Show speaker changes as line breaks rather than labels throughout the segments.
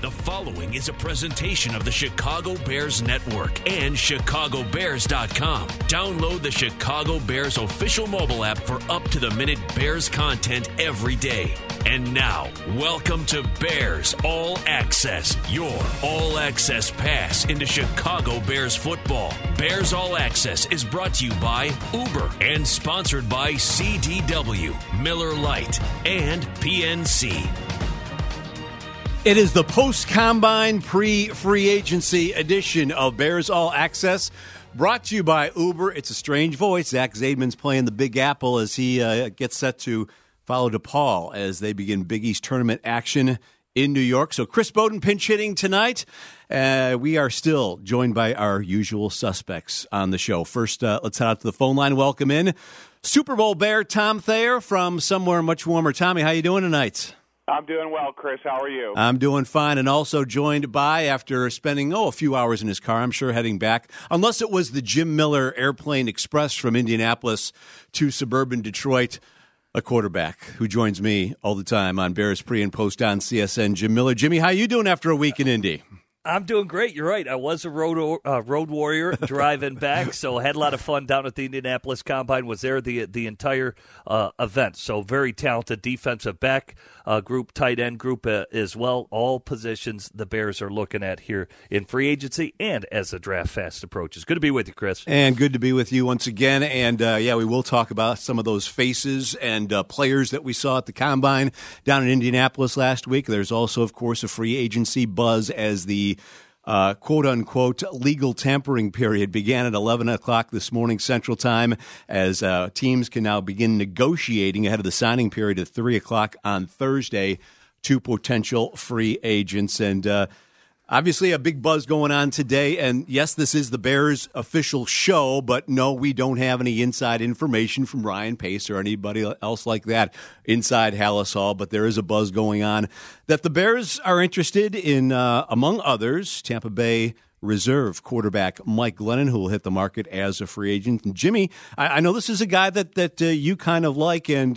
The following is a presentation of the Chicago Bears Network and ChicagoBears.com. Download the Chicago Bears official mobile app for up-to-the-minute Bears content every day. And now, welcome to Bears All Access, your all-access pass into Chicago Bears football. Bears All Access is brought to you by Uber and sponsored by CDW, Miller Lite, and PNC.
It is the post-combine pre-free agency edition of Bears All Access, brought to you by Uber. It's a strange voice. Zach Zaidman's playing the Big Apple as he gets set to follow DePaul as they begin Big East tournament action in New York. So Chris Bowden pinch hitting tonight. We are still joined by our usual suspects on the show. First, let's head out to the phone line. Welcome in Super Bowl Bear Tom Thayer from somewhere much warmer. Tommy, how you doing tonight?
I'm doing well, Chris. How are you?
I'm doing fine, and also joined by, after spending, a few hours in his car, I'm sure heading back, unless it was the Jim Miller Airplane Express from Indianapolis to suburban Detroit, a quarterback who joins me all the time on Bears Pre and Post on CSN, Jim Miller. Jimmy, how you doing after a week in Indy?
I'm doing great. You're right. I was a road warrior driving back, so I had a lot of fun down at the Indianapolis Combine. Was there the entire event. So very talented defensive back group, tight end group as well. All positions the Bears are looking at here in free agency and as the draft fast approaches. Good to be with you, Chris.
And good to be with you once again. And, we will talk about some of those faces and players that we saw at the Combine down in Indianapolis last week. There's also, of course, a free agency buzz as the quote-unquote legal tampering period began at 11 o'clock this morning Central Time, as teams can now begin negotiating ahead of the signing period at 3 o'clock on Thursday to potential free agents. And obviously a big buzz going on today. And yes, this is the Bears official show, but no, we don't have any inside information from Ryan Pace or anybody else like that inside Halas Hall. But there is a buzz going on that the Bears are interested in, among others, Tampa Bay reserve quarterback Mike Glennon, who will hit the market as a free agent. And Jimmy, I know this is a guy that you kind of like. And,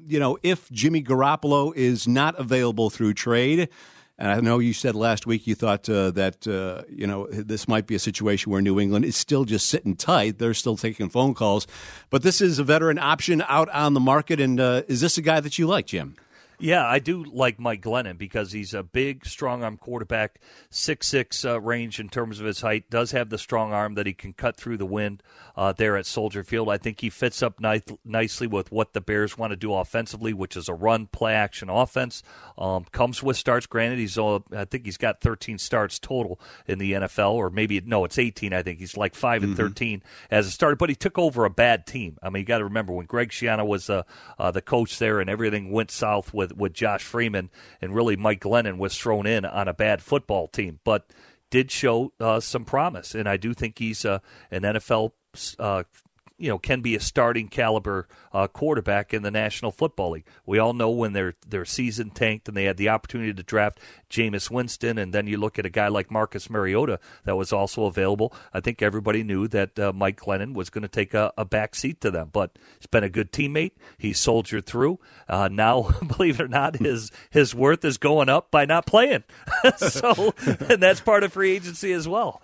if Jimmy Garoppolo is not available through trade, and I know you said last week you thought that this might be a situation where New England is still just sitting tight. They're still taking phone calls. But this is a veteran option out on the market. And is this a guy that you like, Jim?
Yeah, I do like Mike Glennon because he's a big, strong-arm quarterback, 6'6" range in terms of his height, does have the strong arm that he can cut through the wind there at Soldier Field. I think he fits up nicely with what the Bears want to do offensively, which is a run, play-action offense. Comes with starts. Granted, I think he's got 13 starts total in the NFL, or maybe, no, it's 18, I think. He's like 5-13 as a starter, but he took over a bad team. I mean, you got to remember, when Greg Schiano was the coach there and everything went south with Josh Freeman, and really Mike Glennon was thrown in on a bad football team, but did show some promise. And I do think he's an NFL, can be a starting caliber quarterback in the National Football League. We all know when their season tanked and they had the opportunity to draft Jameis Winston, and then you look at a guy like Marcus Mariota that was also available. I think everybody knew that Mike Glennon was going to take a back seat to them, but he's been a good teammate. He soldiered through. Now, believe it or not, his worth is going up by not playing. And that's part of free agency as well.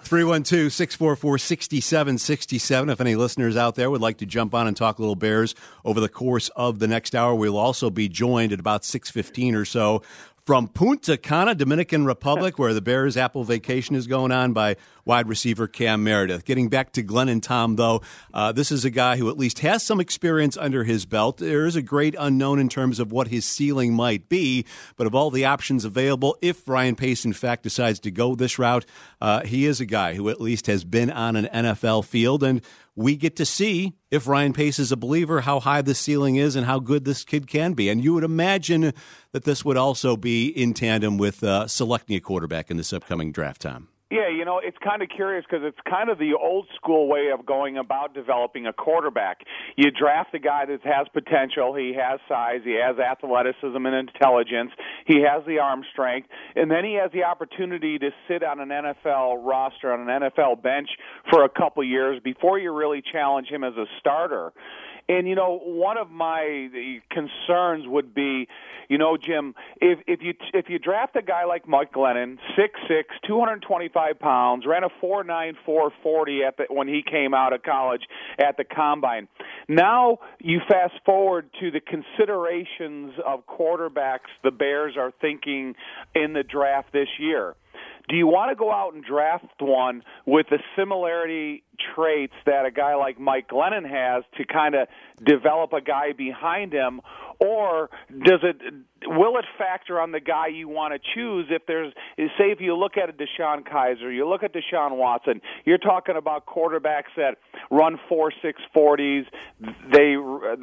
312-644-6767. If any listeners out there would like to jump on and talk a little Bears over the course of the next hour, we'll also be joined at about 6:15 or so from Punta Cana, Dominican Republic, where the Bears' Apple vacation is going on, by wide receiver Cam Meredith. Getting back to Glenn and Tom, though, this is a guy who at least has some experience under his belt. There is a great unknown in terms of what his ceiling might be, but of all the options available, if Ryan Pace, in fact, decides to go this route, he is a guy who at least has been on an NFL field, and we get to see, if Ryan Pace is a believer, how high the ceiling is and how good this kid can be. And you would imagine that this would also be in tandem with selecting a quarterback in this upcoming draft, Tom.
Yeah, it's kind of curious because it's kind of the old school way of going about developing a quarterback. You draft a guy that has potential. He has size. He has athleticism and intelligence. He has the arm strength. And then he has the opportunity to sit on an NFL roster, on an NFL bench for a couple years before you really challenge him as a starter. And, one of my concerns would be, Jim, if you draft a guy like Mike Glennon, 6'6", 225 pounds, ran a 4.9, 4.40 when he came out of college at the Combine. Now you fast forward to the considerations of quarterbacks the Bears are thinking in the draft this year. Do you want to go out and draft one with the similarity traits that a guy like Mike Glennon has to kind of develop a guy behind him, or will it factor on the guy you want to choose? If you look at a Deshaun Kaiser, you look at Deshaun Watson, you're talking about quarterbacks that run 4.6 40s. They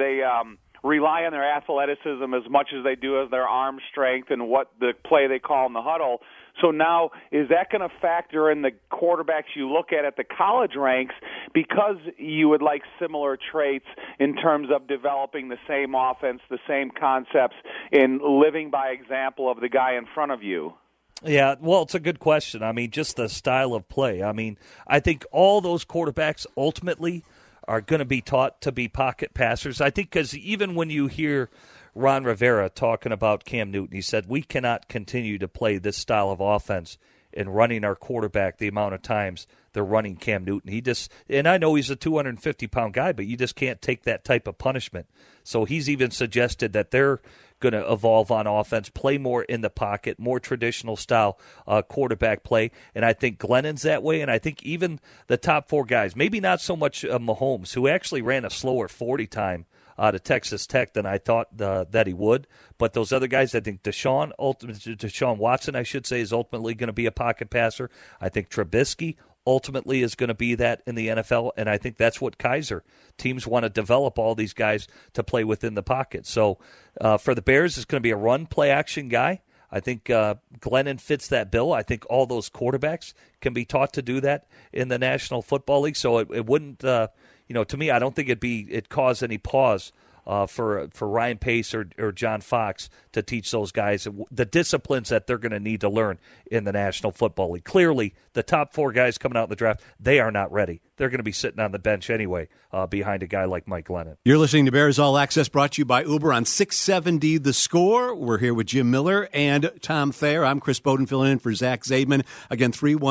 rely on their athleticism as much as they do as their arm strength and what the play they call in the huddle. So now, is that going to factor in the quarterbacks you look at the college ranks because you would like similar traits in terms of developing the same offense, the same concepts, and living by example of the guy in front of you?
Yeah, well, it's a good question. I mean, just the style of play. I mean, I think all those quarterbacks ultimately are going to be taught to be pocket passers. I think because even when you hear Ron Rivera talking about Cam Newton, he said, we cannot continue to play this style of offense and running our quarterback the amount of times they're running Cam Newton. And I know he's a 250-pound guy, but you just can't take that type of punishment. So he's even suggested that they're going to evolve on offense, play more in the pocket, more traditional style quarterback play. And I think Glennon's that way, and I think even the top four guys, maybe not so much Mahomes, who actually ran a slower 40 time out of Texas Tech than I thought that he would. But those other guys, I think Deshaun Watson, I should say, is ultimately going to be a pocket passer. I think Trubisky ultimately is going to be that in the NFL, and I think that's what Kaiser. Teams want to develop all these guys to play within the pocket. So for the Bears, it's going to be a run, play-action guy. I think Glennon fits that bill. I think all those quarterbacks can be taught to do that in the National Football League. So it wouldn't, to me, I don't think it cause any pause for Ryan Pace or John Fox to teach those guys the disciplines that they're going to need to learn in the National Football League. Clearly, the top four guys coming out in the draft, they are not ready. They're going to be sitting on the bench anyway behind a guy like Mike Glennon.
You're listening to Bears All Access, brought to you by Uber on 670 The Score. We're here with Jim Miller and Tom Thayer. I'm Chris Bowden filling in for Zach Zaidman. Again,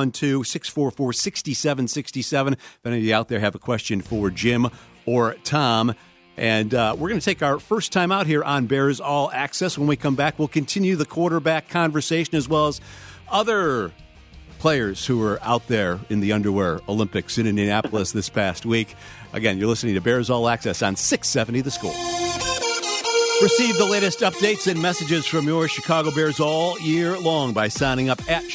312-644-6767. If any of you out there have a question for Jim or Tom. And we're going to take our first time out here on Bears All Access. When we come back, we'll continue the quarterback conversation as well as other players who were out there in the underwear Olympics in Indianapolis this past week. Again, you're listening to Bears All Access on 670 The Score. Receive the latest updates and messages from your Chicago Bears all year long by signing up at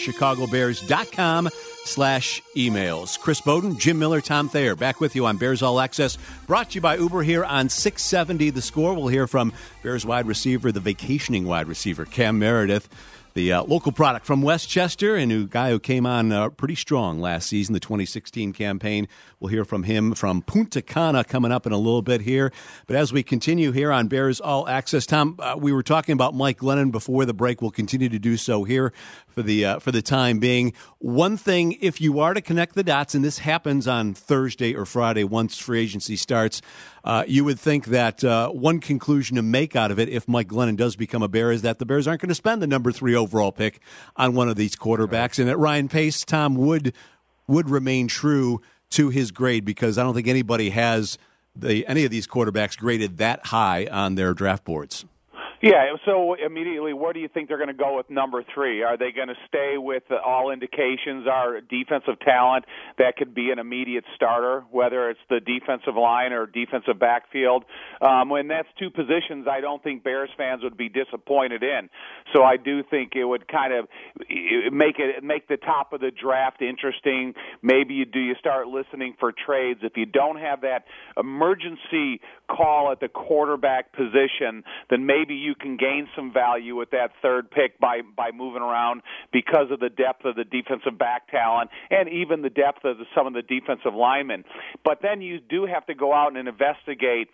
chicagobears.com/emails. Chris Bowden, Jim Miller, Tom Thayer, back with you on Bears All Access, brought to you by Uber here on 670 The Score. We'll hear from Bears wide receiver, the vacationing wide receiver, Cam Meredith, the local product from Westchester, and a guy who came on pretty strong last season, the 2016 campaign. We'll hear from him from Punta Cana coming up in a little bit here. But as we continue here on Bears All Access, Tom, we were talking about Mike Glennon before the break. We'll continue to do so here for the time being. One thing, if you are to connect the dots, and this happens on Thursday or Friday once free agency starts, you would think that one conclusion to make out of it, if Mike Glennon does become a Bear, is that the Bears aren't going to spend the number 3 overall pick on one of these quarterbacks, and that Ryan Pace, Tom, would remain true to his grade, because I don't think anybody has any of these quarterbacks graded that high on their draft boards.
Yeah, so immediately, where do you think they're going to go with number 3? Are they going to stay with all indications are defensive talent that could be an immediate starter, whether it's the defensive line or defensive backfield? When that's two positions I don't think Bears fans would be disappointed in. So I do think it would kind of make the top of the draft interesting. Maybe you start listening for trades. If you don't have that emergency call at the quarterback position, then maybe you can gain some value with that third pick by moving around because of the depth of the defensive back talent and even the depth of some of the defensive linemen. But then you do have to go out and investigate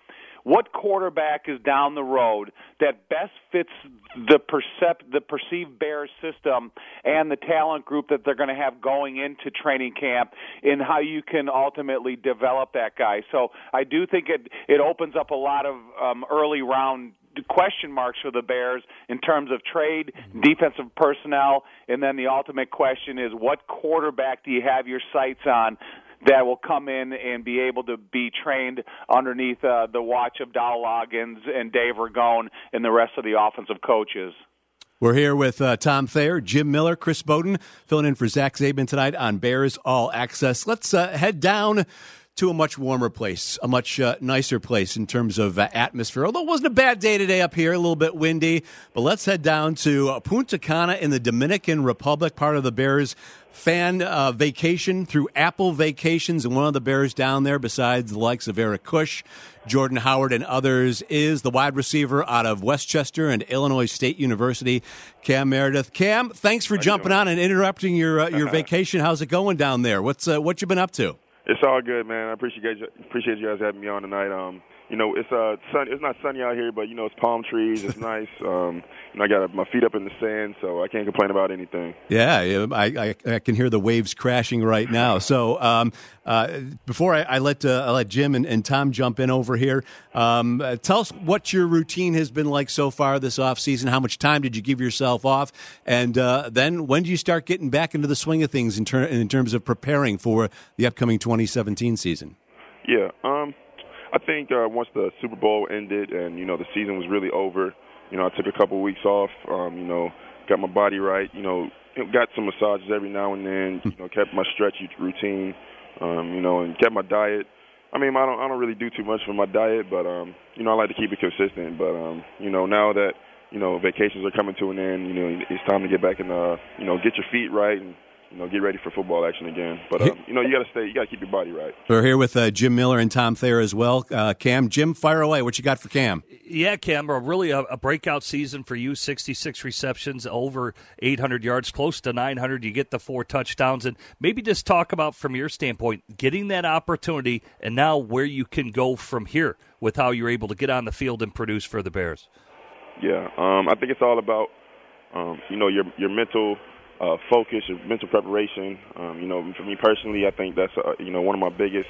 what quarterback is down the road that best fits the perceived Bears system and the talent group that they're going to have going into training camp, and how you can ultimately develop that guy. So I do think it opens up a lot of early round question marks for the Bears in terms of trade, defensive personnel, and then the ultimate question is, what quarterback do you have your sights on that will come in and be able to be trained underneath the watch of Dow Loggins and Dave Ragone and the rest of the offensive coaches?
We're here with Tom Thayer, Jim Miller, Chris Bowden, filling in for Zach Zabin tonight on Bears All Access. Let's head down to a much warmer place, a much nicer place in terms of atmosphere. Although it wasn't a bad day today up here, a little bit windy. But let's head down to Punta Cana in the Dominican Republic, part of the Bears fan vacation through Apple Vacations. And one of the Bears down there, besides the likes of Eric Kush, Jordan Howard, and others, is the wide receiver out of Westchester and Illinois State University, Cam Meredith. Cam, thanks for jumping on and interrupting your vacation. How's it going down there? What you been up to?
It's all good, man. I appreciate you guys having me on tonight. It's not sunny out here, but it's palm trees. It's nice. I got my feet up in the sand, so I can't complain about anything. Yeah,
I can hear the waves crashing right now. So before I let Jim and Tom jump in over here, tell us what your routine has been like so far this off season. How much time did you give yourself off, and then when do you start getting back into the swing of things in terms of preparing for the upcoming 2017 season?
Yeah. I think once the Super Bowl ended and, the season was really over, I took a couple of weeks off, got my body right, got some massages every now and then, kept my stretch routine, and kept my diet. I mean, I don't really do too much for my diet, but, I like to keep it consistent. But, now that, vacations are coming to an end, it's time to get back and, get your feet right and, get ready for football action again. But, you got to keep your body right.
We're here with Jim Miller and Tom Thayer as well. Cam, Jim, fire away. What you got for Cam?
Yeah, Cam, really a breakout season for you. 66 receptions, over 800 yards, close to 900. You get the 4 touchdowns. And maybe just talk about, from your standpoint, getting that opportunity and now where you can go from here with how you're able to get on the field and produce for the Bears.
Yeah, I think it's all about, your mental focus, your mental preparation. For me personally, I think that's one of my biggest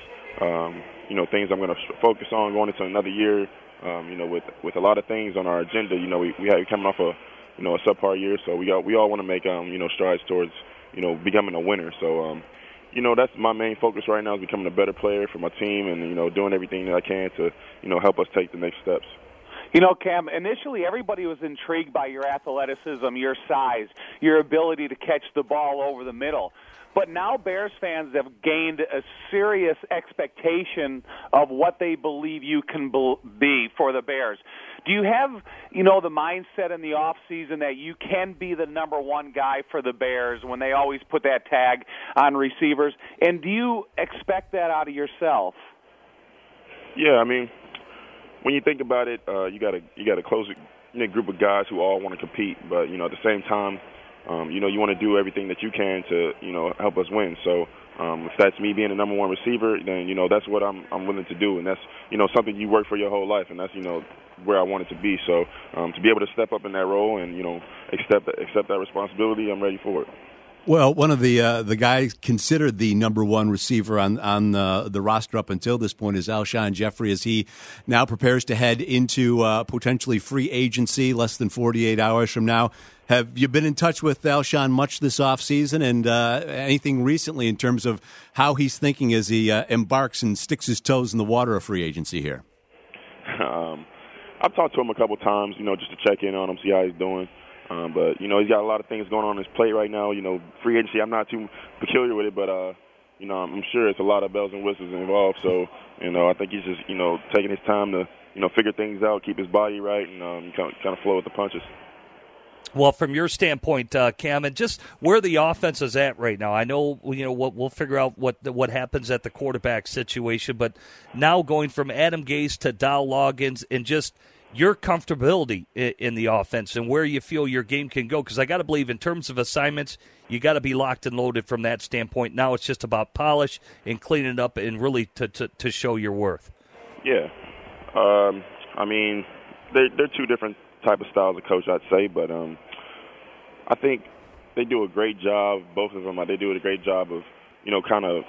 things I'm going to focus on going into another year. With a lot of things on our agenda, we have coming off a subpar year, so we all want to make strides towards becoming a winner. So that's my main focus right now, is becoming a better player for my team and doing everything that I can to help us take the next steps.
Cam, initially everybody was intrigued by your athleticism, your size, your ability to catch the ball over the middle. But now Bears fans have gained a serious expectation of what they believe you can be for the Bears. Do you have, the mindset in the offseason that you can be the number one guy for the Bears when they always put that tag on receivers? And do you expect that out of yourself?
Yeah, I mean, when you think about it, you got a close group of guys who all want to compete, but at the same time, you want to do everything that you can to help us win. So if that's me being the number one receiver, then that's what I'm willing to do, and that's something you work for your whole life, and that's where I want it to be. So to be able to step up in that role and accept that responsibility, I'm ready for it.
Well, one of the guys considered the number one receiver on the roster up until this point is Alshon Jeffrey, as he now prepares to head into potentially free agency less than 48 hours from now. Have you been in touch with Alshon much this offseason, and anything recently in terms of how he's thinking as he embarks and sticks his toes in the water of free agency here?
I've talked to him a couple times, just to check in on him, see how he's doing. But, he's got a lot of things going on his plate right now. Free agency, I'm not too peculiar with it, but, I'm sure it's a lot of bells and whistles involved. So, I think he's just, taking his time to, figure things out, keep his body right, and kind of flow with the punches.
Well, from your standpoint, Cam, and just where the offense is at right now, I know we'll figure out what happens at the quarterback situation, but now going from Adam Gase to Dow Loggins and just your comfortability in the offense and where you feel your game can go, because I got to believe in terms of assignments, you got to be locked and loaded from that standpoint. Now it's just about polish and cleaning it up and really to show your worth.
Yeah. I mean, they're two different type of styles of coach, I'd say, but I think they do a great job. Both of them, they do a great job of, kind of,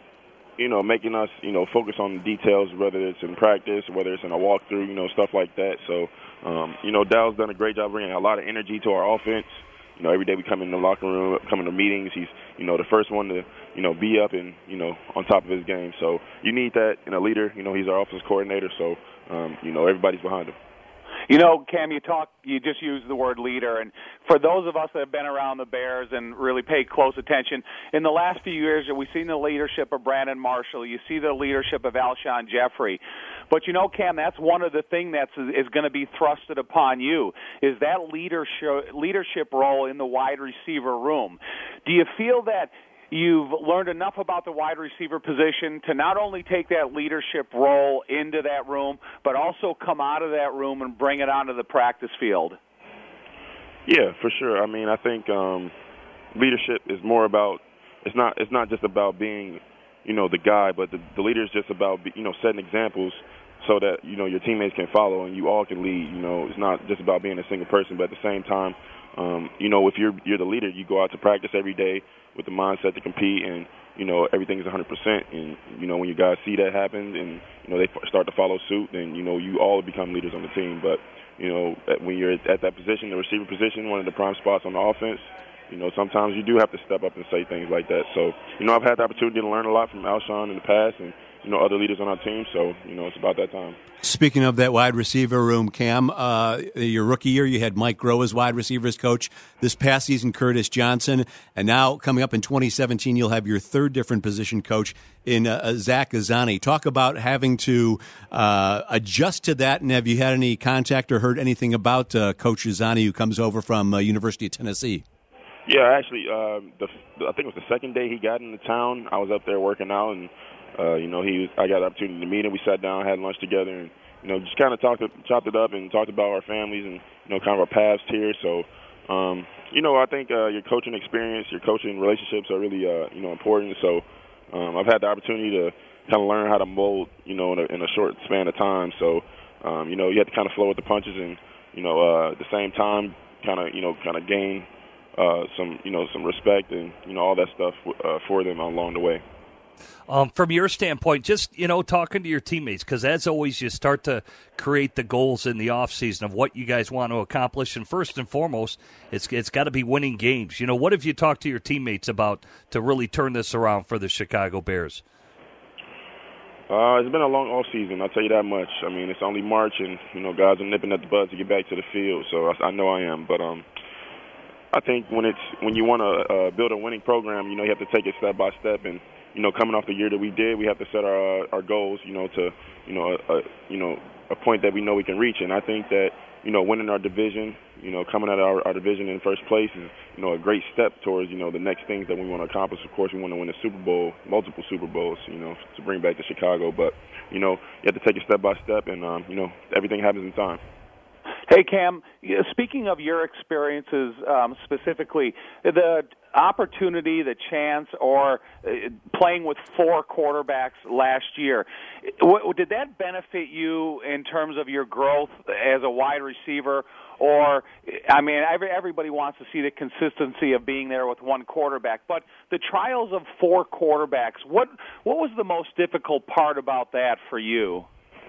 making us, focus on the details, whether it's in practice, whether it's in a walkthrough, stuff like that. So, Dow's done a great job bringing a lot of energy to our offense. Every day we come in the locker room, come into meetings, he's, the first one to, be up and, on top of his game. So you need that in a leader. He's our offensive coordinator, so, everybody's behind him.
Cam, you just used the word leader, and for those of us that have been around the Bears and really pay close attention, in the last few years, we've seen the leadership of Brandon Marshall. You see the leadership of Alshon Jeffrey. But, Cam, that's one of the things that is going to be thrusted upon you, is that leadership role in the wide receiver room. Do you feel that you've learned enough about the wide receiver position to not only take that leadership role into that room, but also come out of that room and bring it onto the practice field?
Yeah, for sure. I mean, I think leadership is more about it's not just about being, the guy, but the leader is just about setting examples so that your teammates can follow and you all can lead. It's not just about being a single person, but at the same time, if you're the leader, you go out to practice every day with the mindset to compete, and everything's 100%. And when you guys see that happen, and they start to follow suit, then you all become leaders on the team. But when you're at that position, the receiver position, one of the prime spots on the offense, sometimes you do have to step up and say things like that. So I've had the opportunity to learn a lot from Alshon in the past, and other leaders on our team. So it's about that time.
Speaking of that wide receiver room, Cam, your rookie year, you had Mike Groh as wide receivers coach. This past season, Curtis Johnson. And now, coming up in 2017, you'll have your third different position coach in Zach Azzanni. Talk about having to adjust to that, and have you had any contact or heard anything about Coach Azzanni, who comes over from University of Tennessee?
Yeah, actually, I think it was the second day he got into town. I was up there working out, and I got the opportunity to meet him. We sat down, had lunch together, and just kind of chopped it up and talked about our families and kind of our paths here. So, I think your coaching experience, your coaching relationships are really important. So, I've had the opportunity to kind of learn how to mold, in a short span of time. So, you have to kind of flow with the punches, and at the same time, kind of gain some respect and all that stuff for them along the way.
From your standpoint, just, talking to your teammates, because as always, you start to create the goals in the offseason of what you guys want to accomplish. And first and foremost, it's got to be winning games. What have you talked to your teammates about to really turn this around for the Chicago Bears?
It's been a long offseason, I'll tell you that much. I mean, it's only March, and, guys are nipping at the bud to get back to the field, so I know I am. But I think when you want to build a winning program, you have to take it step by step. And coming off the year that we did, we have to set our goals, to a point that we know we can reach. And I think that winning our division, coming out of our division in first place is a great step towards the next things that we want to accomplish. Of course, we want to win a Super Bowl, multiple Super Bowls, to bring back to Chicago. But you have to take it step by step, and everything happens in time.
Hey, Cam, speaking of your experiences specifically, the opportunity, the chance, or playing with four quarterbacks last year, did that benefit you in terms of your growth as a wide receiver? Or, I mean, everybody wants to see the consistency of being there with one quarterback, but the trials of four quarterbacks, what was the most difficult part about that for you?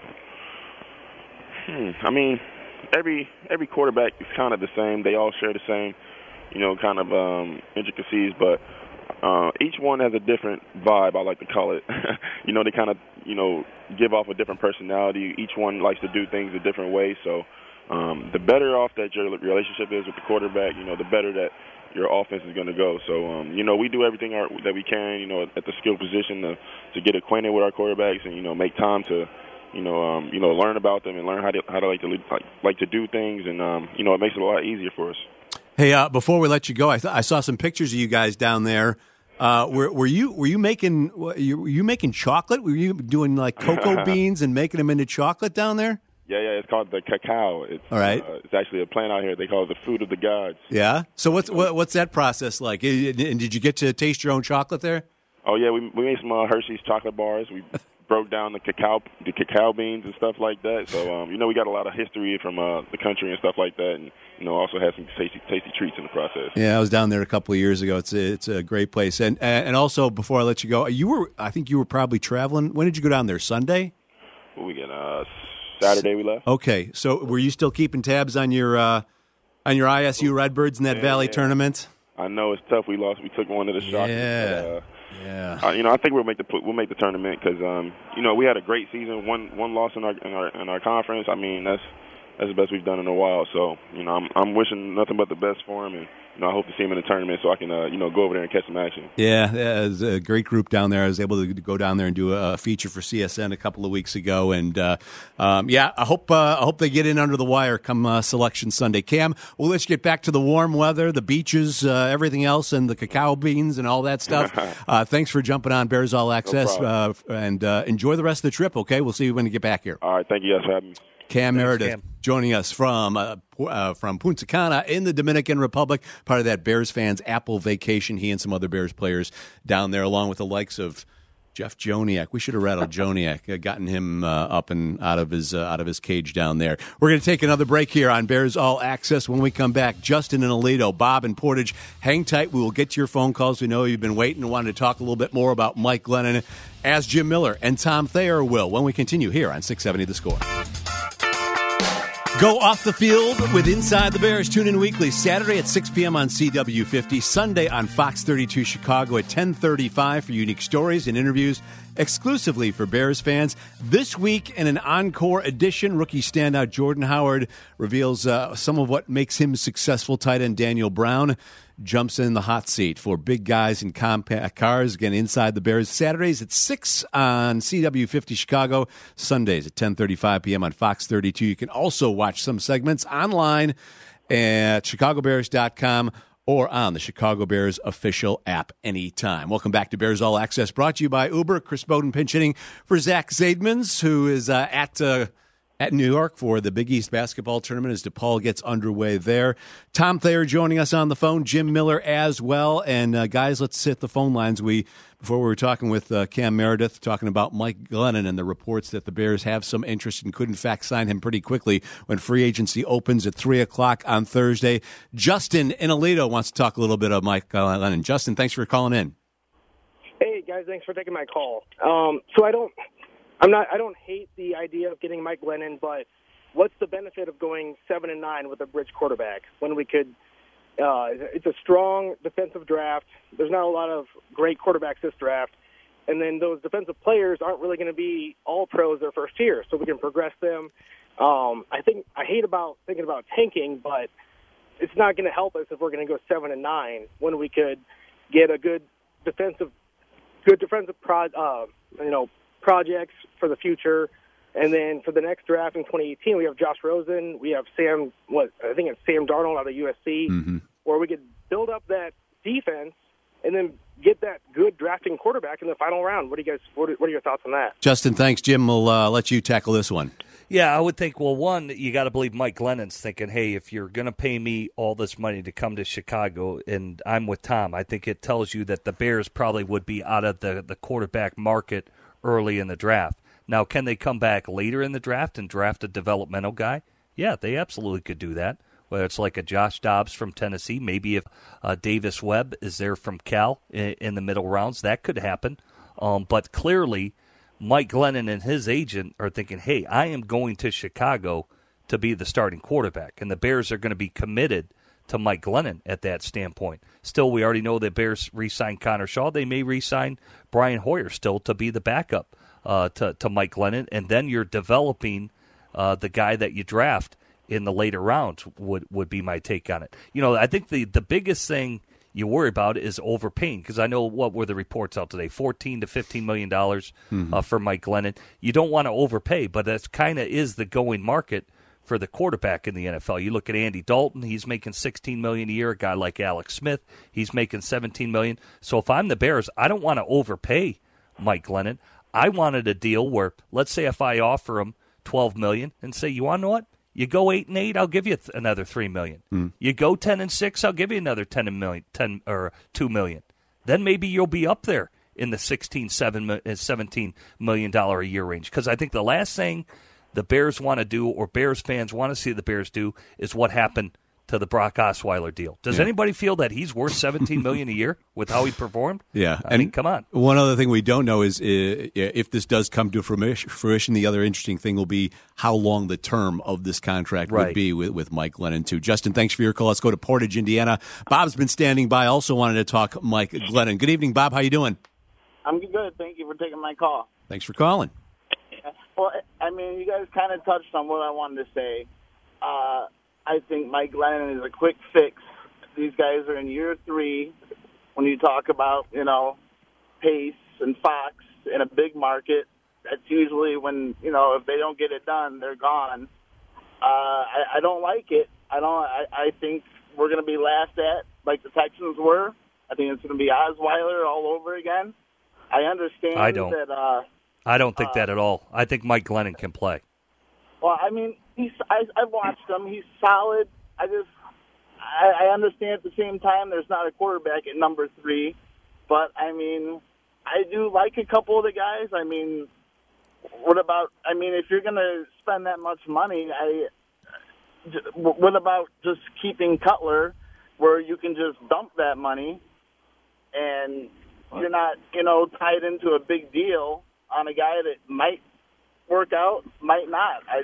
I mean, every quarterback is kind of the same. They all share the same, kind of intricacies, but each one has a different vibe, I like to call it. They kind of, give off a different personality. Each one likes to do things a different way. So the better off that your relationship is with the quarterback, the better that your offense is going to go. So, we do everything that we can, at the skill position to get acquainted with our quarterbacks and, make time to learn about them and learn how to like to do things, and it makes it a lot easier for us.
Hey, before we let you go, I saw some pictures of you guys down there. Were you making chocolate? Were you doing like cocoa beans and making them into chocolate down there?
Yeah, it's called the cacao.
All right.
It's actually a plant out here. They call it the food of the gods.
Yeah. So what's that process like? And did you get to taste your own chocolate there?
Oh yeah, we made some Hershey's chocolate bars. We broke down the cacao beans and stuff like that. So, we got a lot of history from the country and stuff like that, and also had some tasty treats in the process.
Yeah, I was down there a couple of years ago. It's a great place. And also, before I let you go, I think you were probably traveling. When did you go down there? Sunday?
Well, we got Saturday we left.
Okay, so were you still keeping tabs on your ISU Redbirds in that Valley tournament?
I know it's tough. We lost. We took one of the shots.
Yeah.
I think we'll make the tournament because we had a great season. One loss in our conference. I mean that's the best we've done in a while. So I'm wishing nothing but the best for him, and I hope to see him in the tournament so I can go over there and catch some action.
Yeah, it was a great group down there. I was able to go down there and do a feature for CSN a couple of weeks ago, and I hope they get in under the wire come Selection Sunday. Cam, well, let's get back to the warm weather, the beaches, everything else, and the cacao beans and all that stuff. Thanks for jumping on Bears All Access, and enjoy the rest of the trip. Okay, we'll see you when you get back here.
All right, thank you guys for having me.
Cam Meredith joining us from Punta Cana in the Dominican Republic, part of that Bears fans Apple vacation. He and some other Bears players down there, along with the likes of Jeff Joniak. We should have rattled Joniak, gotten him up and out of his cage down there. We're going to take another break here on Bears All Access. When we come back, Justin and Alito, Bob and Portage, hang tight. We will get to your phone calls. We know you've been waiting and wanted to talk a little bit more about Mike Glennon, as Jim Miller and Tom Thayer will, when we continue here on 670 The Score. Go off the field with Inside the Bears. Tune in weekly, Saturday at 6 p.m. on CW50, Sunday on Fox 32 Chicago at 10:35 for unique stories and interviews exclusively for Bears fans. This week, in an encore edition, rookie standout Jordan Howard reveals some of what makes him successful. Tight end Daniel Brown jumps in the hot seat for big guys in compact cars. Again, Inside the Bears, Saturdays at 6 on CW50 Chicago, Sundays at 10:35 p.m. on Fox 32. You can also watch some segments online at chicagobears.com or on the Chicago Bears official app anytime. Welcome back to Bears All Access, brought to you by Uber. Chris Bowden pinch hitting for Zach Zaidmans, who is at New York for the Big East basketball tournament as DePaul gets underway there. Tom Thayer joining us on the phone, Jim Miller as well. And guys, let's hit the phone lines. Before we were talking with Cam Meredith, talking about Mike Glennon and the reports that the Bears have some interest and could in fact sign him pretty quickly when free agency opens at 3 o'clock on Thursday. Justin in Alito wants to talk a little bit of Mike Glennon. Justin, thanks for calling in.
Hey guys, thanks for taking my call. So I don't hate the idea of getting Mike Glennon, but what's the benefit of going 7-9 with a bridge quarterback when we could? It's a strong defensive draft. There's not a lot of great quarterbacks this draft, and then those defensive players aren't really going to be all pros their first year, so we can progress them. I hate thinking about tanking, but it's not going to help us if we're going to go 7-9 when we could get a good defensive projects for the future. And then for the next draft in 2018, we have Josh Rosen. We have Sam Darnold out of USC, where we could build up that defense and then get that good drafting quarterback in the final round. What are your thoughts on that?
Justin, thanks. Jim, we'll let you tackle this one.
Yeah, I would think, well, one, you got to believe Mike Glennon's thinking, hey, if you're going to pay me all this money to come to Chicago, and I'm with Tom, I think it tells you that the Bears probably would be out of the quarterback market early in the draft. Now, can they come back later in the draft and draft a developmental guy? Yeah, they absolutely could do that. Whether it's like a Josh Dobbs from Tennessee, maybe if Davis Webb is there from Cal in the middle rounds, that could happen. But clearly, Mike Glennon and his agent are thinking, hey, I am going to Chicago to be the starting quarterback. And the Bears are going to be committed to Mike Glennon at that standpoint. Still, we already know the Bears re-signed Connor Shaw. They may re-sign Brian Hoyer still to be the backup to Mike Glennon. And then you're developing the guy that you draft in the later rounds would be my take on it. You know, I think the biggest thing you worry about is overpaying, because I know what were the reports out today, $14 to $15 million for Mike Glennon. You don't want to overpay, but that kind of is the going market for the quarterback in the NFL. You look at Andy Dalton, he's making $16 million a year. A guy like Alex Smith, he's making $17 million. So if I'm the Bears, I don't want to overpay Mike Glennon. I wanted a deal where, let's say if I offer him $12 million and say, you want to know what? You go 8-8, I'll give you another $3 million. You go 10-6, I'll give you another $2 million. Then maybe you'll be up there in the $17 million a year range. Because I think the last thing the Bears want to do, or Bears fans want to see the Bears do, is what happened to the Brock Osweiler deal. Does anybody feel that he's worth $17 million a year with how he performed?
Yeah.
I mean, come on.
One other thing we don't know is if this does come to fruition, the other interesting thing will be how long the term of this contract would be with Mike Glennon, too. Justin, thanks for your call. Let's go to Portage, Indiana. Bob's been standing by, also wanted to talk Mike Glennon. Good evening, Bob. How you doing?
I'm good. Thank you for taking my call.
Thanks for calling.
Well, I mean, you guys kind of touched on what I wanted to say. I think Mike Glennon is a quick fix. These guys are in year 3. When you talk about, Pace and Fox in a big market, that's usually when, if they don't get it done, they're gone. I don't like it. I think we're going to be laughed at like the Texans were. I think it's going to be Osweiler all over again. I understand that.
I don't think that at all. I think Mike Glennon can play.
Well, I mean, I've watched him. He's solid. I understand at the same time there's not a quarterback at number 3. But, I mean, I do like a couple of the guys. I mean, if you're going to spend that much money, what about just keeping Cutler where you can just dump that money and you're not, tied into a big deal on a guy that might work out, might not. I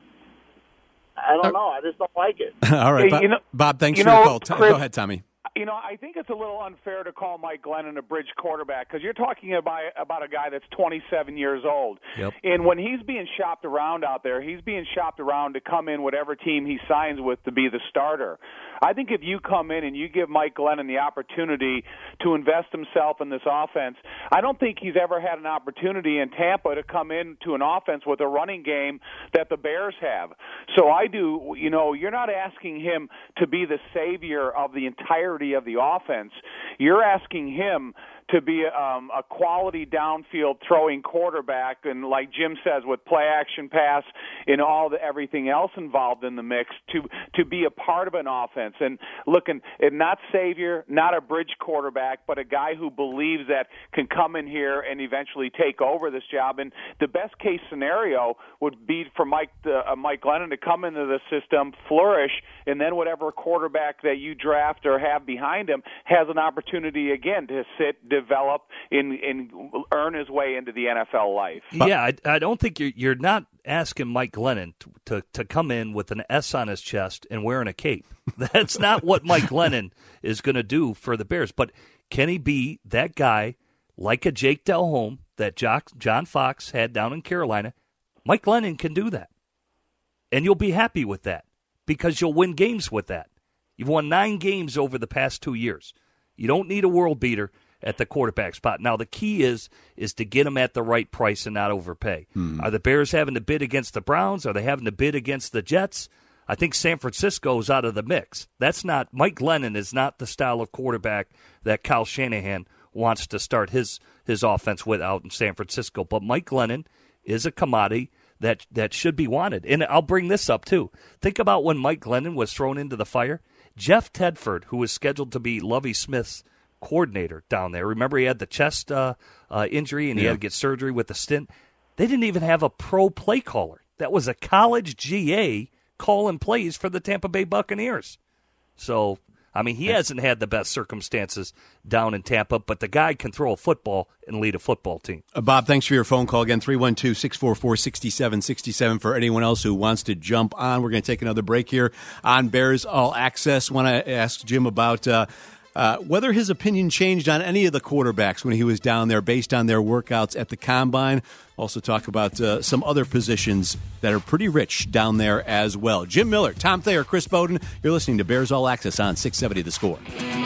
don't know. I just don't like it.
All right, Bob, thanks for your call.
Chris,
go ahead, Tommy.
I think it's a little unfair to call Mike Glennon a bridge quarterback because you're talking about a guy that's 27 years old.
Yep.
And when he's being shopped around out there, he's being shopped around to come in whatever team he signs with to be the starter. I think if you come in and you give Mike Glennon the opportunity to invest himself in this offense, I don't think he's ever had an opportunity in Tampa to come into an offense with a running game that the Bears have. So I do, you're not asking him to be the savior of the entirety of the offense. You're asking him to be a quality downfield throwing quarterback, and like Jim says, with play action pass and everything else involved in the mix, to be a part of an offense and not savior, not a bridge quarterback, but a guy who believes that can come in here and eventually take over this job. And the best case scenario would be for Mike Glennon to come into the system, flourish, and then whatever quarterback that you draft or have behind him has an opportunity again to develop and earn his way into the NFL life.
Yeah, I don't think you're not asking Mike Glennon to come in with an S on his chest and wearing a cape. That's not what Mike Glennon is going to do for the Bears. But can he be that guy like a Jake Delhomme that John Fox had down in Carolina? Mike Glennon can do that. And you'll be happy with that because you'll win games with that. You've won 9 games over the past 2 years. You don't need a world beater at the quarterback spot. Now, the key is to get him at the right price and not overpay. Are the Bears having to bid against the Browns? Are they having to bid against the Jets? I think San Francisco is out of the mix. Mike Glennon is not the style of quarterback that Kyle Shanahan wants to start his offense with out in San Francisco. But Mike Glennon is a commodity that should be wanted. And I'll bring this up, too. Think about when Mike Glennon was thrown into the fire. Jeff Tedford, who was scheduled to be Lovie Smith's coordinator down there. Remember, he had the chest injury and he had to get surgery with the stint. They didn't even have a pro play caller. That was a college GA calling plays for the Tampa Bay Buccaneers. So, I mean, he hasn't had the best circumstances down in Tampa, but the guy can throw a football and lead a football team.
Bob, thanks for your phone call again, 312-644-6767 for anyone else who wants to jump on. We're going to take another break here on Bears All Access. Want to ask Jim about whether his opinion changed on any of the quarterbacks when he was down there based on their workouts at the Combine. Also talk about some other positions that are pretty rich down there as well. Jim Miller, Tom Thayer, Chris Bowden. You're listening to Bears All Access on 670 The Score.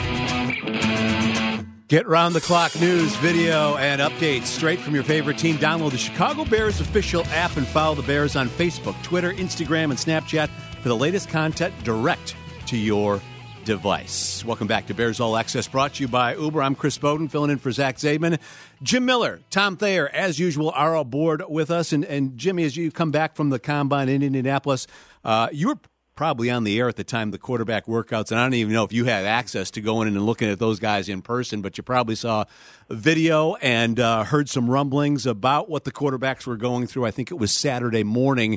Get round-the-clock news, video, and updates straight from your favorite team. Download the Chicago Bears official app and follow the Bears on Facebook, Twitter, Instagram, and Snapchat for the latest content direct to your device. Welcome back to Bears All Access, brought to you by Uber. I'm Chris Bowden, filling in for Zach Zaidman. Jim Miller, Tom Thayer, as usual, are aboard with us. And Jimmy, as you come back from the Combine in Indianapolis, you were probably on the air at the time of the quarterback workouts, and I don't even know if you had access to going in and looking at those guys in person, but you probably saw a video and heard some rumblings about what the quarterbacks were going through. I think it was Saturday morning.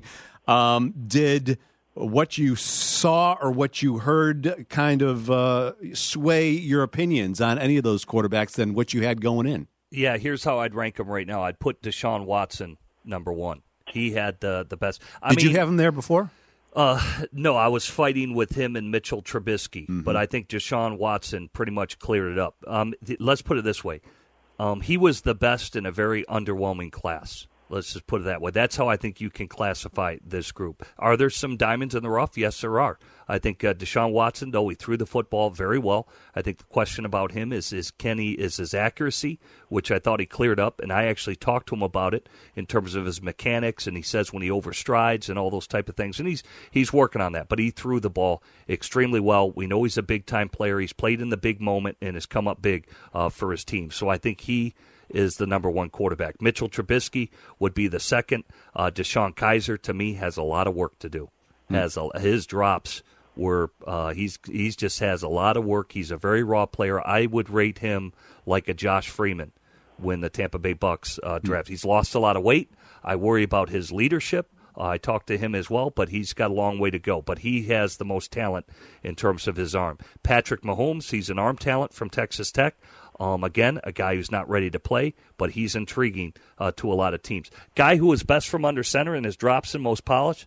Did what you saw or what you heard kind of sway your opinions on any of those quarterbacks than what you had going in?
Yeah, here's how I'd rank them right now. I'd put Deshaun Watson number one. He had the best.
Did you have him there before?
No, I was fighting with him and Mitchell Trubisky, but I think Deshaun Watson pretty much cleared it up. Let's put it this way. He was the best in a very underwhelming class. Let's just put it that way. That's how I think you can classify this group. Are there some diamonds in the rough? Yes, there are. I think Deshaun Watson, though he threw the football very well, I think the question about him is his accuracy, which I thought he cleared up, and I actually talked to him about it in terms of his mechanics, and he says when he overstrides and all those type of things, and he's working on that. But he threw the ball extremely well. We know he's a big-time player. He's played in the big moment and has come up big for his team. So I think he is the number one quarterback. Mitchell Trubisky would be the second. Deshaun Kaiser, to me, has a lot of work to do. His drops were he's just has a lot of work. He's a very raw player. I would rate him like a Josh Freeman when the Tampa Bay Bucks draft. He's lost a lot of weight. I worry about his leadership. I talked to him as well, but he's got a long way to go. But he has the most talent in terms of his arm. Patrick Mahomes, he's an arm talent from Texas Tech. Again, a guy who's not ready to play, but he's intriguing to a lot of teams. Guy who is best from under center and his drops and most polished,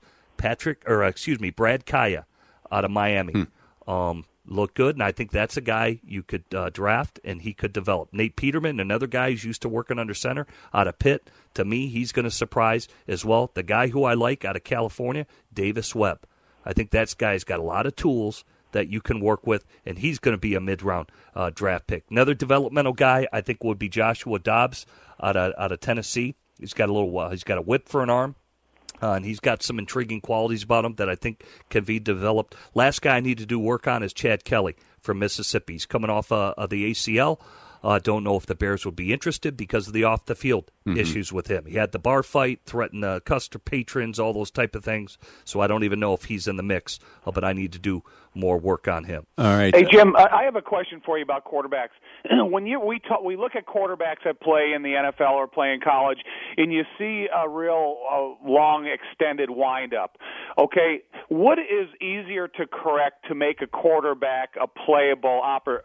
Brad Kaya out of Miami. Looked good, and I think that's a guy you could draft and he could develop. Nate Peterman, another guy who's used to working under center out of Pitt. To me, he's going to surprise as well. The guy who I like out of California, Davis Webb. I think that guy's got a lot of tools that you can work with, and he's going to be a mid-round draft pick. Another developmental guy I think would be Joshua Dobbs out of Tennessee. He's got a whip for an arm. And he's got some intriguing qualities about him that I think can be developed. Last guy I need to do work on is Chad Kelly from Mississippi. He's coming off of the ACL. Don't know if the Bears would be interested because of the off-the-field issues with him. He had the bar fight, threatened customer patrons, all those type of things. So I don't even know if he's in the mix, but I need to do more work on him.
All right.
Hey, Jim, I have a question for you about quarterbacks. When we look at quarterbacks that play in the NFL or play in college, and you see a real long, extended windup, okay, what is easier to correct to make a quarterback a playable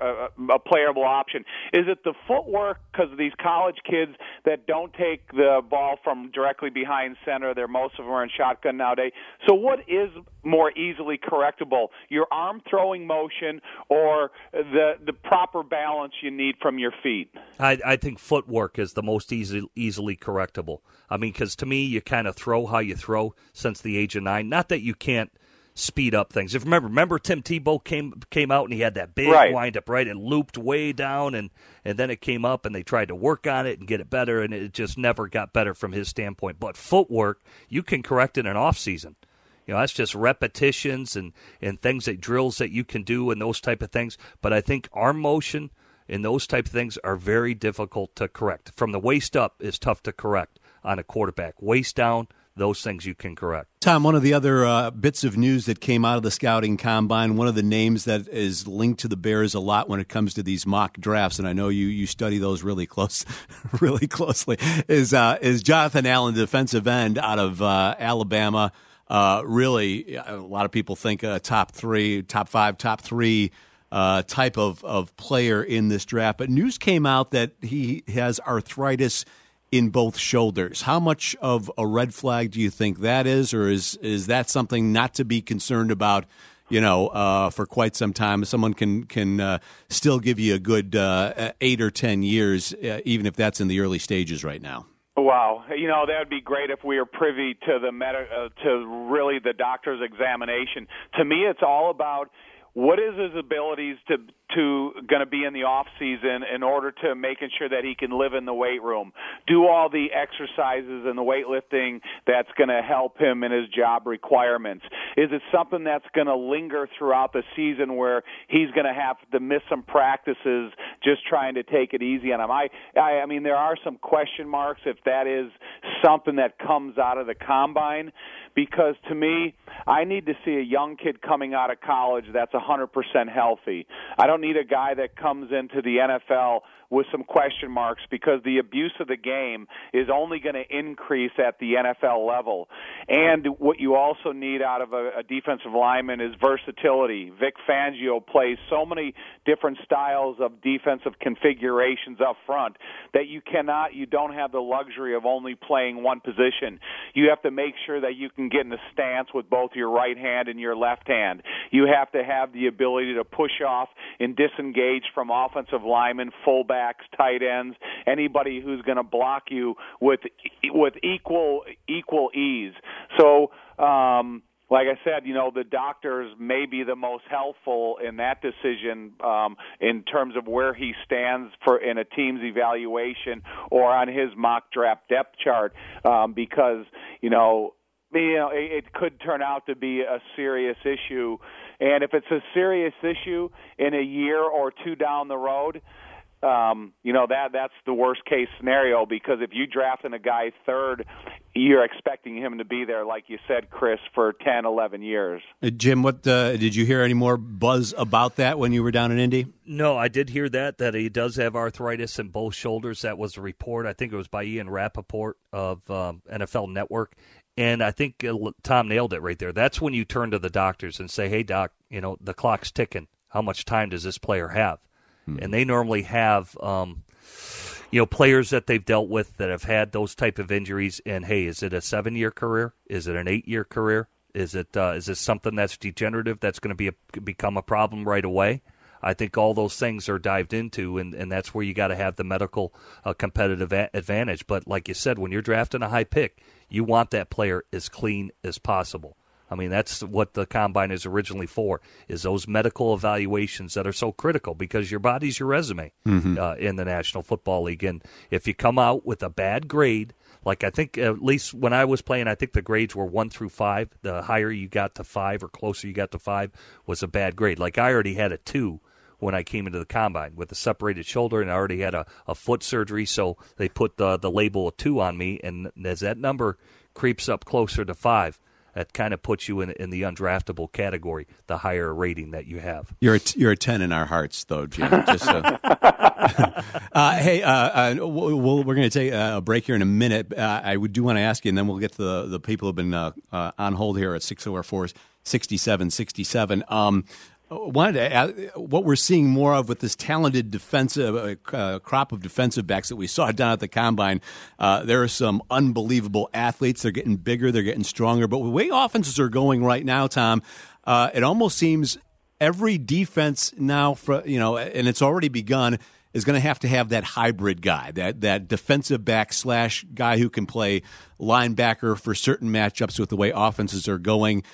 option? Is it the footwork because of these college kids that don't take the ball from directly behind center? Most of them are in shotgun nowadays. So what is more easily correctable, your arm throwing motion or the proper balance you need from your feet?
I think footwork is the most easily correctable. I mean, because to me, you kind of throw how you throw since the age of 9. Not that you can't speed up things. If remember Tim Tebow came out and he had that big windup, right? It looped way down and then it came up and they tried to work on it and get it better, and it just never got better from his standpoint. But footwork, you can correct in an off season. You know, that's just repetitions and things drills that you can do and those type of things. But I think arm motion and those type of things are very difficult to correct. From the waist up is tough to correct on a quarterback. Waist down, those things you can correct.
Tom, one of the other bits of news that came out of the scouting combine, one of the names that is linked to the Bears a lot when it comes to these mock drafts, and I know you study those really closely, is Jonathan Allen, defensive end out of Alabama. Really, a lot of people think top 3, top 5, top 3 type of player in this draft. But news came out that he has arthritis in both shoulders. How much of a red flag do you think that is, or is that something not to be concerned about? For quite some time, someone can still give you a good 8 or 10 years, even if that's in the early stages right now.
Wow, that would be great if we were privy to to really the doctor's examination. To me, it's all about what is his abilities to going to be in the off season in order to making sure that he can live in the weight room, do all the exercises and the weightlifting that's going to help him in his job requirements. Is it something that's going to linger throughout the season where he's going to have to miss some practices just trying to take it easy on him? I mean, there are some question marks if that is something that comes out of the combine, because to me, I need to see a young kid coming out of college that's 100% healthy. I don't need a guy that comes into the NFL with some question marks, because the abuse of the game is only going to increase at the NFL level. And what you also need out of a defensive lineman is versatility. Vic Fangio plays so many different styles of defensive configurations up front that you don't have the luxury of only playing one position. You have to make sure that you can get in a stance with both your right hand and your left hand. You have to have the ability to push off and disengage from offensive linemen, fullbacks, tight ends, anybody who's going to block you with equal ease. So, like I said, the doctors may be the most helpful in that decision in terms of where he stands in a team's evaluation or on his mock draft depth chart, because it could turn out to be a serious issue. And if it's a serious issue in a year or two down the road, that's the worst case scenario, because if you draft in a guy third, you're expecting him to be there, like you said, Chris, for 10, 11 years.
Jim, what did you hear any more buzz about that when you were down in Indy?
No, I did hear that he does have arthritis in both shoulders. That was a report. I think it was by Ian Rappaport of NFL Network. And I think Tom nailed it right there. That's when you turn to the doctors and say, hey, doc, the clock's ticking. How much time does this player have? And they normally have, players that they've dealt with that have had those type of injuries. And, hey, is it a 7-year career? Is it an 8-year career? Is this something that's degenerative that's going to become a problem right away? I think all those things are dived into, and that's where you got to have the medical competitive advantage. But like you said, when you're drafting a high pick, you want that player as clean as possible. I mean, that's what the combine is originally for, is those medical evaluations that are so critical, because your body's your resume in the National Football League. And if you come out with a bad grade, like I think at least when I was playing, I think the grades were 1 through 5. The higher you got to 5 or closer you got to 5 was a bad grade. Like I already had a 2 when I came into the combine with a separated shoulder, and I already had a foot surgery, so they put the label of 2 on me. And as that number creeps up closer to 5, that kind of puts you in the undraftable category, the higher rating that you have.
You're a 10 in our hearts, though, Jim. Just so. Hey, we're going to take a break here in a minute. I do want to ask you, and then we'll get to the people who have been on hold here at 604-6767. Wanted to ask, what we're seeing more of with this talented defensive crop of defensive backs that we saw down at the combine. There are some unbelievable athletes. They're getting bigger. They're getting stronger. But the way offenses are going right now, Tom, it almost seems every defense now, and it's already begun, is going to have that hybrid guy, that defensive back / guy who can play linebacker for certain matchups with the way offenses are going.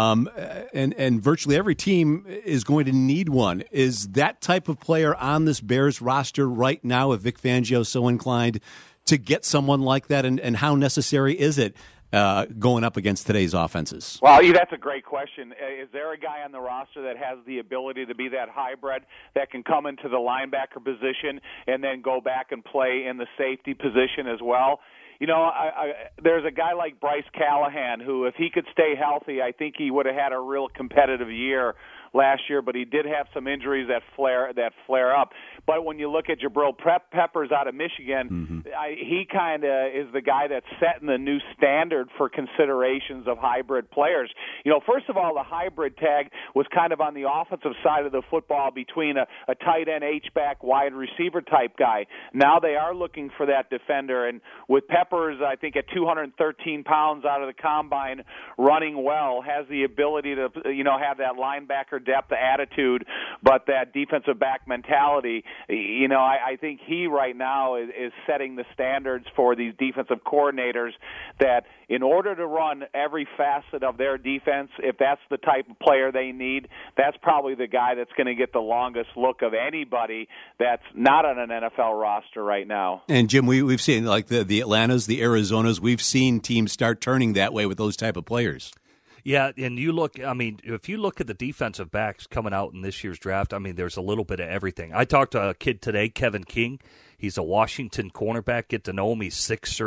And virtually every team is going to need one. Is that type of player on this Bears roster right now, if Vic Fangio is so inclined to get someone like that? And how necessary is it going up against today's offenses?
Well, that's a great question. Is there a guy on the roster that has the ability to be that hybrid that can come into the linebacker position and then go back and play in the safety position as well? There's a guy like Bryce Callahan who, if he could stay healthy, I think he would have had a real competitive year last year, but he did have some injuries that flare up. But when you look at Jabril Peppers out of Michigan, he kind of is the guy that's setting the new standard for considerations of hybrid players. First of all, the hybrid tag was kind of on the offensive side of the football between a tight end, H-back, wide receiver type guy. Now they are looking for that defender, and with Peppers, I think at 213 pounds out of the combine, running well, has the ability to have that linebacker depth attitude, but that defensive back mentality. I think he right now is setting the standards for these defensive coordinators that in order to run every facet of their defense, if that's the type of player they need, that's probably the guy that's going to get the longest look of anybody that's not on an NFL roster right now.
And Jim, we've seen like the Atlantas, the Arizonas, we've seen teams start turning that way with those type of players.
Yeah, and if you look at the defensive backs coming out in this year's draft, there's a little bit of everything. I talked to a kid today, Kevin King. He's a Washington cornerback. Get to know him. He's 6'3",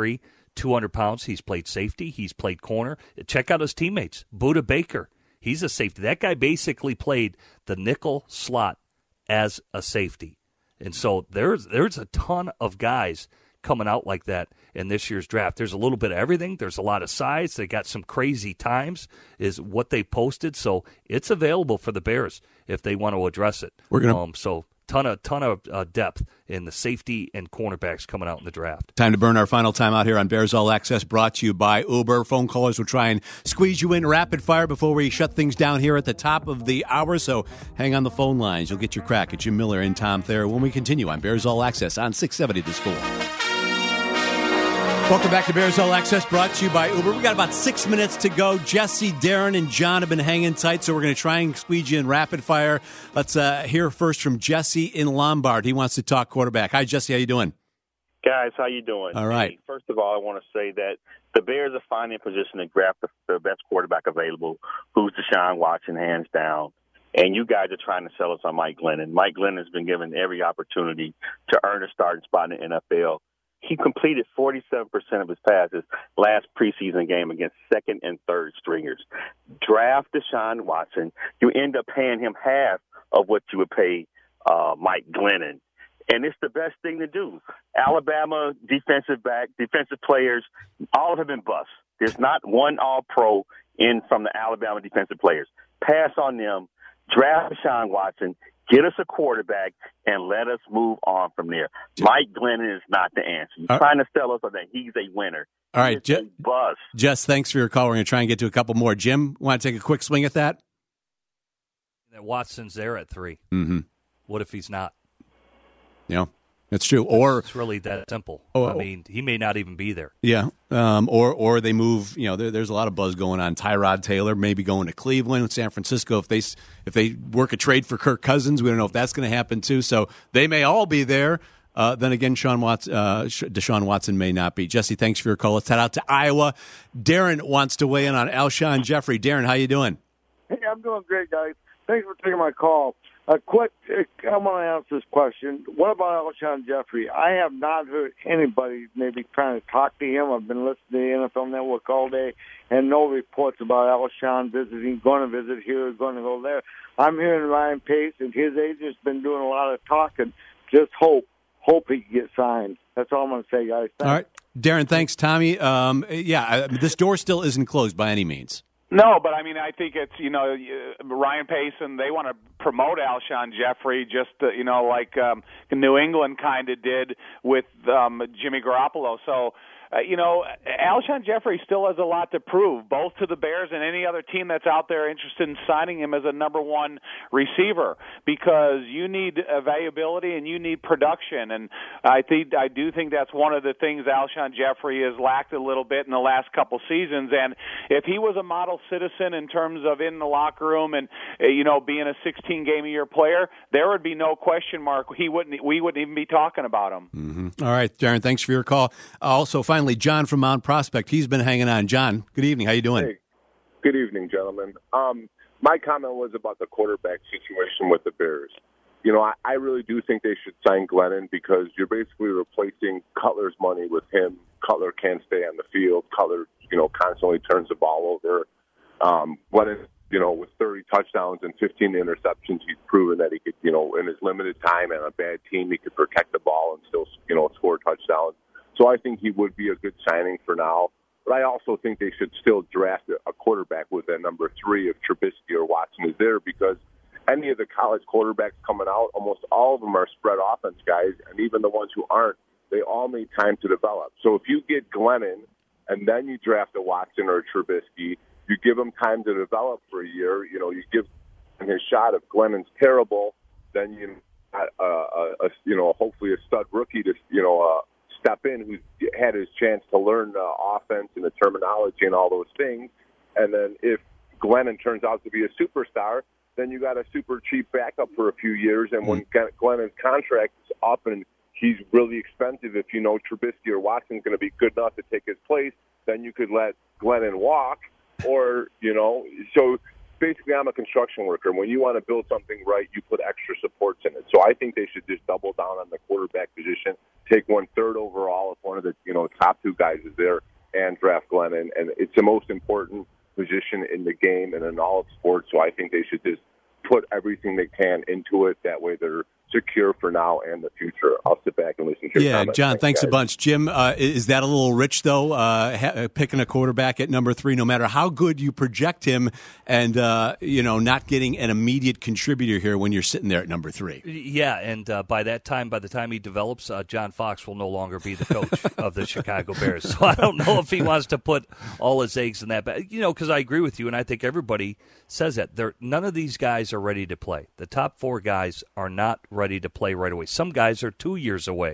200 pounds. He's played safety. He's played corner. Check out his teammates. Buda Baker. He's a safety. That guy basically played the nickel slot as a safety. And so there's a ton of guys coming out like that in this year's draft. There's a little bit of everything. There's a lot of size. They got some crazy times is what they posted. So it's available for the Bears if they want to address it.
We're gonna
so ton of depth in the safety and cornerbacks coming out in the draft.
Time to burn our final time out here on Bears All Access, brought to you by Uber. Phone callers will try and squeeze you in rapid fire before we shut things down here at the top of the hour, so hang on the phone lines. You'll get your crack at Jim Miller and Tom Thayer when we continue on Bears All Access on 670 The Score. Welcome back to Bears All Access, brought to you by Uber. We got about 6 minutes to go. Jesse, Darren, and John have been hanging tight, so we're going to try and squeeze you in rapid fire. Let's hear first from Jesse in Lombard. He wants to talk quarterback. Hi, Jesse. How you doing?
Guys, how you doing?
All right.
Hey, first of all, I want to say that the Bears are finally in position to grab the best quarterback available, who's Deshaun Watson, hands down. And you guys are trying to sell us on Mike Glennon. Mike Glennon has been given every opportunity to earn a starting spot in the NFL. He completed 47% of his passes last preseason game against second and third stringers. Draft Deshaun Watson. You end up paying him half of what you would pay Mike Glennon. And it's the best thing to do. Alabama defensive players, all have been busts. There's not one all-pro from the Alabama defensive players. Pass on them. Draft Deshaun Watson. Get us a quarterback and let us move on from there. Mike Glennon is not the answer. He's trying to sell us that he's a winner.
All right,
bust.
Jess, thanks for your call. We're going to try and get to a couple more. Jim, want to take a quick swing at that?
That Watson's there at 3.
Mm-hmm.
What if he's not?
Yeah, that's true. Or
it's really that simple.
Oh,
I mean, he may not even be there.
Yeah. Or they move. You know, there's a lot of buzz going on. Tyrod Taylor maybe going to Cleveland, San Francisco. If they work a trade for Kirk Cousins, we don't know if that's going to happen too. So they may all be there. Then again, Deshaun Watson may not be. Jesse, thanks for your call. Let's head out to Iowa. Darren wants to weigh in on Alshon Jeffrey. Darren, how you doing?
Hey, I'm doing great, guys. Thanks for taking my call. I want to ask this question. What about Alshon Jeffrey? I have not heard anybody maybe trying to talk to him. I've been listening to the NFL Network all day, and no reports about Alshon going to visit here, going to go there. I'm hearing Ryan Pace, and his agent's been doing a lot of talking. Just hope he can get signed. That's all I'm going to say, guys. Thanks.
All right. Darren, thanks. Tommy, this door still isn't closed by any means.
No, but I mean, I think it's, Ryan Pace, and they want to promote Alshon Jeffrey just, like New England kind of did with Jimmy Garoppolo. So, Alshon Jeffrey still has a lot to prove, both to the Bears and any other team that's out there interested in signing him as a number one receiver, because you need availability and you need production. And I do think that's one of the things Alshon Jeffrey has lacked a little bit in the last couple seasons. And if he was a model citizen in terms of in the locker room and, being a 16-game-a-year player, there would be no question mark. We wouldn't even be talking about him.
Mm-hmm. All right, Darren, thanks for your call. Also, finally, John from Mount Prospect. He's been hanging on. John, good evening. How you doing?
Hey, good evening, gentlemen. My comment was about the quarterback situation with the Bears. I really do think they should sign Glennon, because you're basically replacing Cutler's money with him. Cutler can't stay on the field. Cutler, constantly turns the ball over. Glennon, with 30 touchdowns and 15 interceptions, he's proven that he could, in his limited time and a bad team, he could protect the ball and still, score touchdowns. So I think he would be a good signing for now. But I also think they should still draft a quarterback with that number 3 if Trubisky or Watson is there, because any of the college quarterbacks coming out, almost all of them are spread offense guys, and even the ones who aren't, they all need time to develop. So if you get Glennon and then you draft a Watson or a Trubisky, you give them time to develop for a year. You give him his shot. If Glennon's terrible, then hopefully a stud rookie to step in who's had his chance to learn offense and the terminology and all those things. And then if Glennon turns out to be a superstar, then you got a super cheap backup for a few years. And when Glennon's contract is up and he's really expensive, if Trubisky or Watson's going to be good enough to take his place, then you could let Glennon walk. Or, so basically I'm a construction worker. When you want to build something right, you put extra supports in it. So I think they should just double down on the quarterback position. take 1/3 overall if one of the top two guys is there and draft Glennon. And it's the most important position in the game and in all of sports. So I think they should just put everything they can into it. That way they're secure for now and the future. I'll sit back and listen to your comments.
John, thanks a bunch. Jim, is that a little rich, though, picking a quarterback at number 3, no matter how good you project him and, not getting an immediate contributor here when you're sitting there at number 3?
Yeah, and by the time he develops, John Fox will no longer be the coach of the Chicago Bears. So I don't know if he wants to put all his eggs in that. But, because I agree with you, and I think everybody says that. None of these guys are ready to play. The top 4 guys are not ready to play right away. Some guys are 2 years away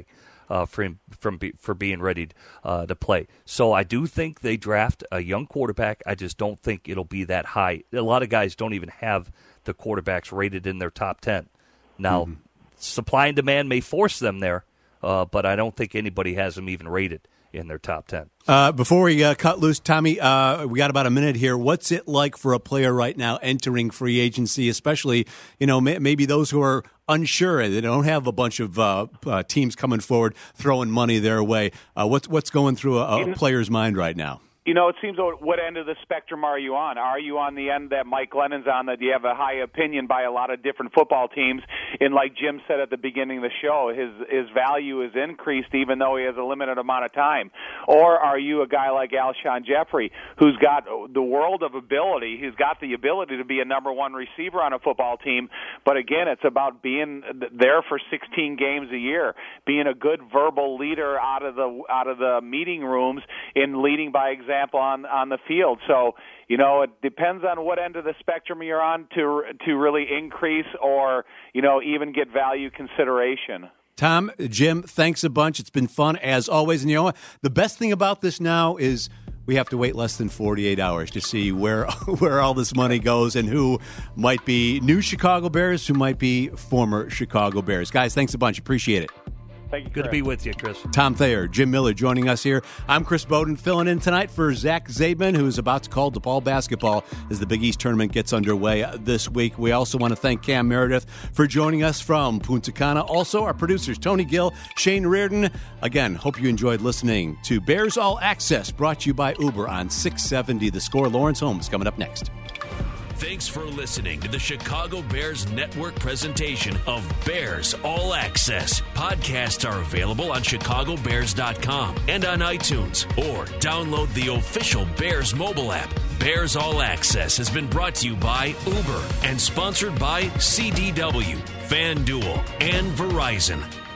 for being ready to play. So I do think they draft a young quarterback. I just don't think it'll be that high. A lot of guys don't even have the quarterbacks rated in their top 10. Now, supply and demand may force them there, but I don't think anybody has them even rated in their top 10.
Before we cut loose, Tommy, we got about a minute here. What's it like for a player right now entering free agency, especially, maybe those who are unsure, they don't have a bunch of teams coming forward throwing money their way. What's going through a player's mind right now?
It seems what end of the spectrum are you on? Are you on the end that Mike Glennon's on, that you have a high opinion by a lot of different football teams? And like Jim said at the beginning of the show, his value is increased even though he has a limited amount of time. Or are you a guy like Alshon Jeffrey, who's got the world of ability? He's got the ability to be a number 1 receiver on a football team. But again, it's about being there for 16 games a year, being a good verbal leader out of the meeting rooms and leading by example on the field. So, it depends on what end of the spectrum you're on to really increase or, even get value consideration.
Tom, Jim, thanks a bunch. It's been fun as always. And the best thing about this now is we have to wait less than 48 hours to see where all this money goes and who might be new Chicago Bears, who might be former Chicago Bears. Guys, thanks a bunch. Appreciate it.
Thank you,
Good to be with you, Chris.
Tom Thayer, Jim Miller joining us here. I'm Chris Bowden, filling in tonight for Zach Zabin, who's about to call DePaul basketball as the Big East tournament gets underway this week. We also want to thank Cam Meredith for joining us from Punta Cana. Also, our producers, Tony Gill, Shane Reardon. Again, hope you enjoyed listening to Bears All Access, brought to you by Uber on 670 The Score. Lawrence Holmes coming up next.
Thanks for listening to the Chicago Bears Network presentation of Bears All Access. Podcasts are available on ChicagoBears.com and on iTunes, or download the official Bears mobile app. Bears All Access has been brought to you by Uber and sponsored by CDW, FanDuel, and Verizon.